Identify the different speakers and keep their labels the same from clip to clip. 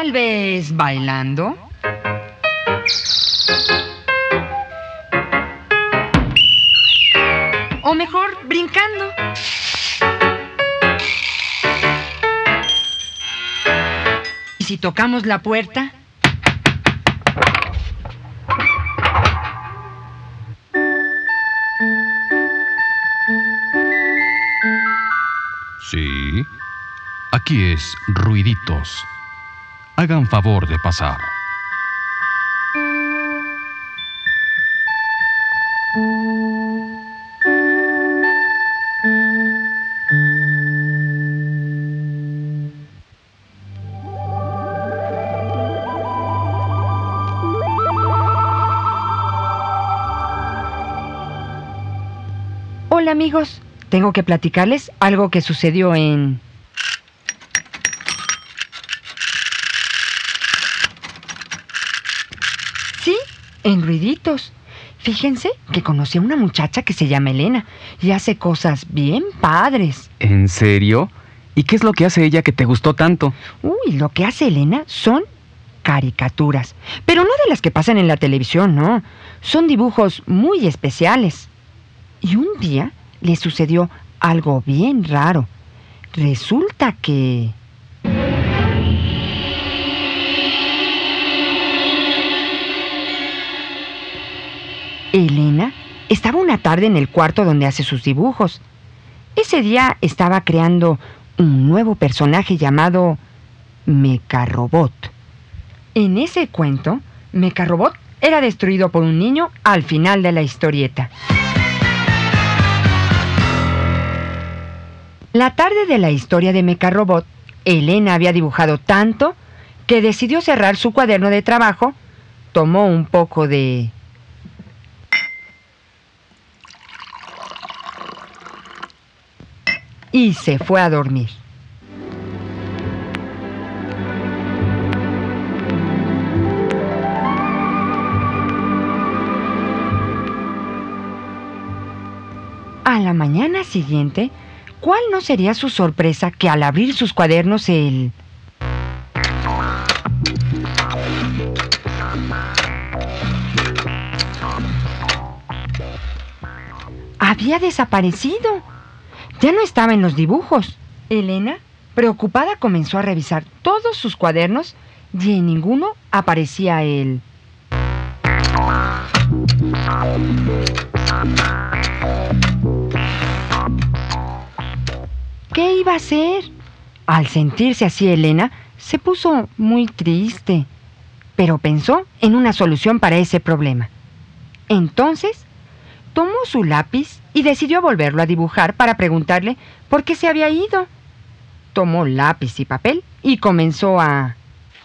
Speaker 1: Tal vez bailando. O mejor, brincando. ¿Y si tocamos la puerta?
Speaker 2: Sí, aquí es Ruiditos. Hagan favor de pasar.
Speaker 1: Hola amigos, tengo que platicarles algo que sucedió en... Sí, en Ruiditos. Fíjense que conocí a una muchacha que se llama Elena y hace cosas bien padres.
Speaker 3: ¿En serio? ¿Y qué es lo que hace ella que te gustó tanto?
Speaker 1: Uy, lo que hace Elena son caricaturas, pero no de las que pasan en la televisión, no. Son dibujos muy especiales. Y un día le sucedió algo bien raro. Resulta que... Elena estaba una tarde en el cuarto donde hace sus dibujos. Ese día estaba creando un nuevo personaje llamado Mecarrobot. En ese cuento, Mecarrobot era destruido por un niño al final de la historieta. La tarde de la historia de Mecarrobot, Elena había dibujado tanto que decidió cerrar su cuaderno de trabajo, tomó un poco de... y se fue a dormir. A la mañana siguiente, ¿cuál no sería su sorpresa que al abrir sus cuadernos él había desaparecido? Ya no estaba en los dibujos. Elena, preocupada, comenzó a revisar todos sus cuadernos y en ninguno aparecía él. ¿Qué iba a hacer? Al sentirse así, Elena se puso muy triste, pero pensó en una solución para ese problema. Entonces, tomó su lápiz y decidió volverlo a dibujar para preguntarle por qué se había ido. Tomó lápiz y papel y comenzó a...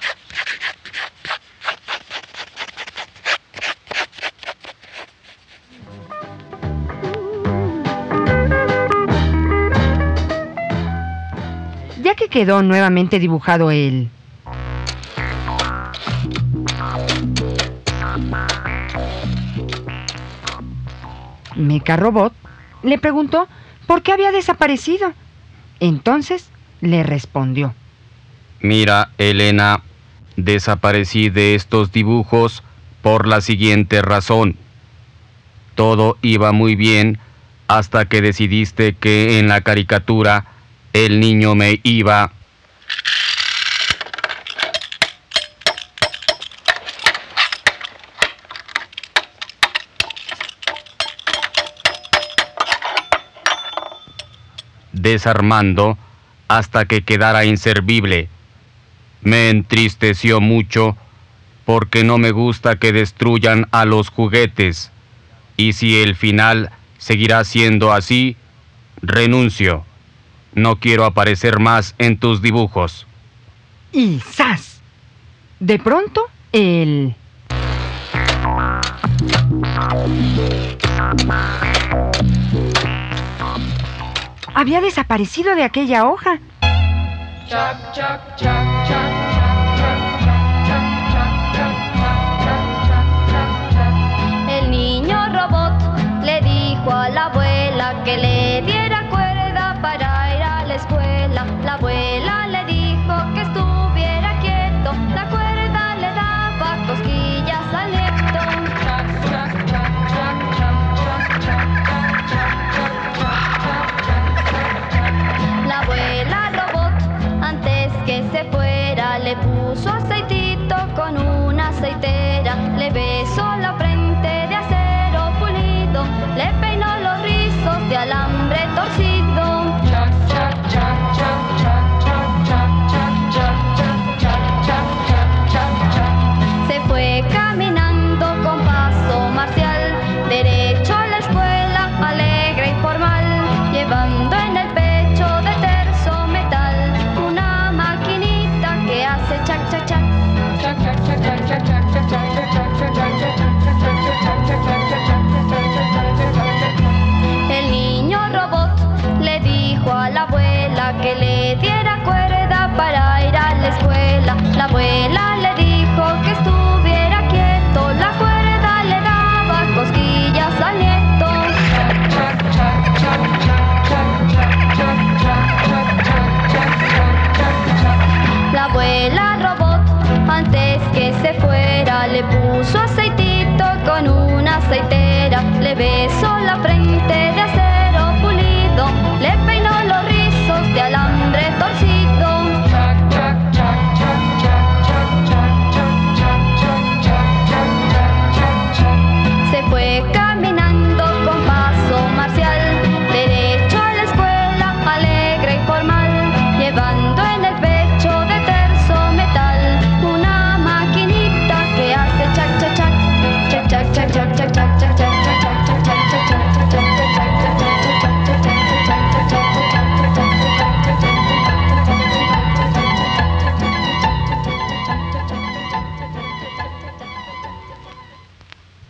Speaker 1: Ya que quedó nuevamente dibujado el... Mecarrobot le preguntó por qué había desaparecido. Entonces le respondió:
Speaker 3: Mira, Elena, desaparecí de estos dibujos por la siguiente razón. Todo iba muy bien hasta que decidiste que en la caricatura el niño me iba... desarmando hasta que quedara inservible. Me entristeció mucho porque no me gusta que destruyan a los juguetes. Y si el final seguirá siendo así, renuncio. No quiero aparecer más en tus dibujos.
Speaker 1: Y ¡zas! De pronto, el... había desaparecido de aquella hoja.
Speaker 4: El niño robot le dijo a la abuela que le diera cuerda para ir a la escuela. La abuela le dijo que estuviera quieto.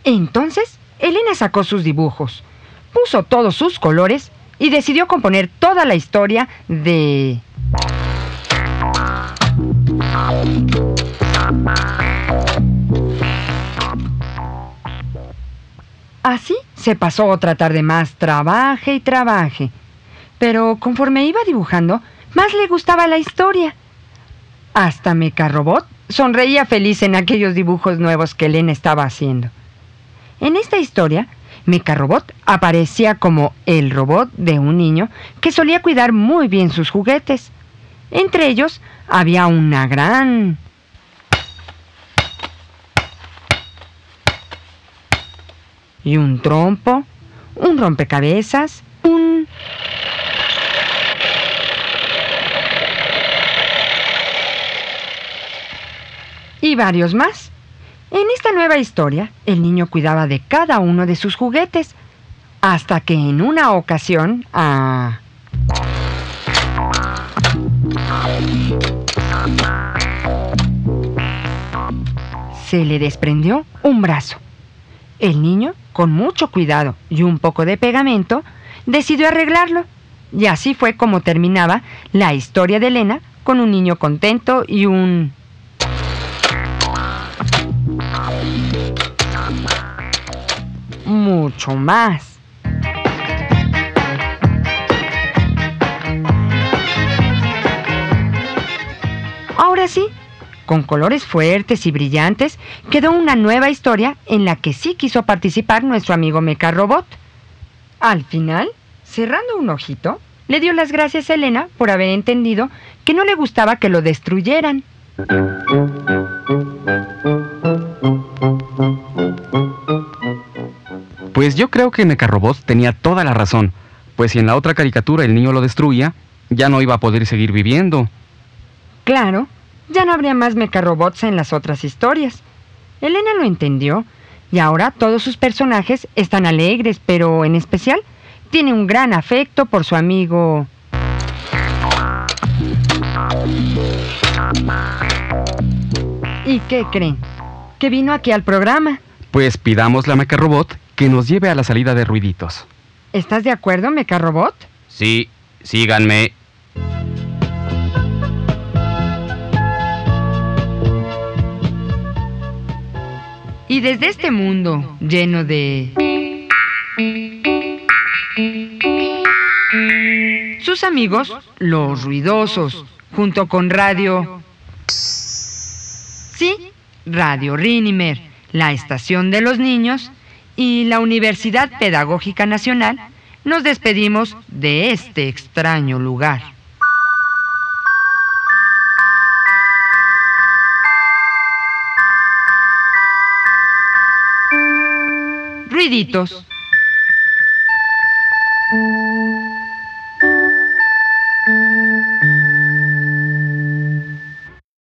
Speaker 1: Entonces, Elena sacó sus dibujos, puso todos sus colores y decidió componer toda la historia de... Así se pasó otra tarde más, trabaje y trabaje. Pero conforme iba dibujando, más le gustaba la historia. Hasta Mecarrobot sonreía feliz en aquellos dibujos nuevos que Elena estaba haciendo. En esta historia, Mecarrobot aparecía como el robot de un niño que solía cuidar muy bien sus juguetes. Entre ellos había una gran... y un trompo, un rompecabezas, y varios más. En esta nueva historia, el niño cuidaba de cada uno de sus juguetes, hasta que en una ocasión se le desprendió un brazo. El niño, con mucho cuidado y un poco de pegamento, decidió arreglarlo. Y así fue como terminaba la historia de Elena, con un niño contento y un... mucho más. Ahora sí, con colores fuertes y brillantes, quedó una nueva historia en la que sí quiso participar nuestro amigo Mecarrobot. Al final, cerrando un ojito, le dio las gracias a Elena por haber entendido que no le gustaba que lo destruyeran.
Speaker 3: Pues yo creo que Mecarrobot tenía toda la razón, pues si en la otra caricatura el niño lo destruía, ya no iba a poder seguir viviendo.
Speaker 1: Claro, ya no habría más Mecarrobots en las otras historias. Elena lo entendió y ahora todos sus personajes están alegres, pero en especial tiene un gran afecto por su amigo... ¿Y qué creen? Que vino aquí al programa.
Speaker 3: Pues pidámosle a Mecarrobot que nos lleve a la salida de Ruiditos.
Speaker 1: ¿Estás de acuerdo, Mecarrobot?
Speaker 3: Sí, síganme.
Speaker 1: Y desde este mundo lleno de... sus amigos, los ruidosos, junto con Radio... Sí, Radio Rínimer, la estación de los niños y la Universidad Pedagógica Nacional, nos despedimos de este extraño lugar. Ruiditos.